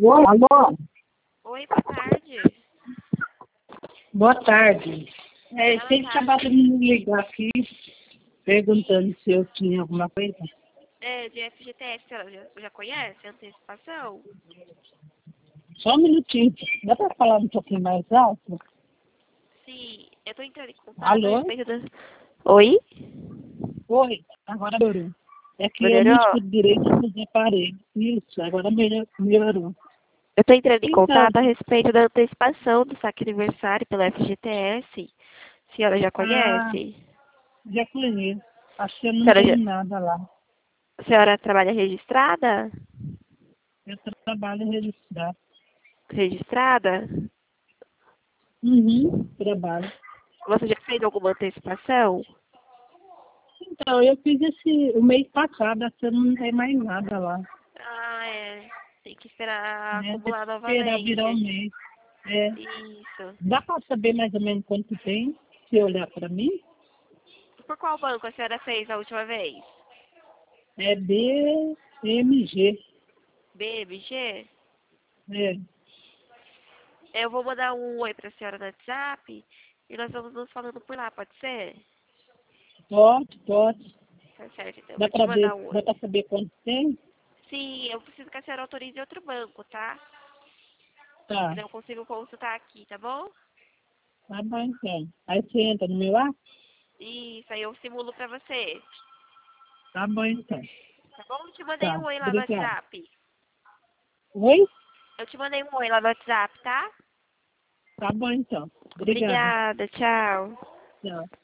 Oi, alô? Oi, boa tarde. Boa tarde. Boa Vocês tarde. acabaram de me ligar aqui, perguntando se eu tinha alguma coisa. De FGTS, você já conhece a antecipação? Só um minutinho. Dá para falar um pouquinho mais alto? Sim, eu tô entrando em contato a Alô? respeito da... Oi? Oi, agora melhorou. É que eu não Melhorou? escuto direito dos aparelhos. Isso, agora melhorou. Eu tô entrando em Então, contato a respeito da antecipação do saque aniversário pela FGTS. A senhora já conhece? já conheço. Acho que eu A não senhora, tenho nada lá. a senhora trabalha registrada? Eu trabalho registrado. Registrada? Uhum, trabalho. Você já fez alguma antecipação? Então, eu fiz o mês passado, acho que não tem mais nada lá. Ah, é. Tem que esperar Né? Tem acumular que esperar virar o novamente. mês. É. Isso. Dá para saber mais ou menos quanto tem, se olhar para mim? Por qual banco a senhora fez a última vez? É BMG. BMG? É. Eu vou mandar um oi pra senhora no WhatsApp e nós vamos nos falando por lá, pode ser? Pode. Tá certo, então eu Dá vou te para mandar ver, um dá oi. para saber quanto tem? Sim, eu preciso que a senhora autorize outro banco, tá? Tá. Eu não consigo consultar aqui, tá bom? Tá bom então. Aí você entra no meu ar? Isso, aí eu simulo pra você. Tá bom então. Tá bom? Eu te mandei Tá. um oi lá no Obrigado. WhatsApp. Oi? Eu te mandei um oi lá no WhatsApp, tá? Tá bom então. Obrigado. Obrigada, tchau. Tchau.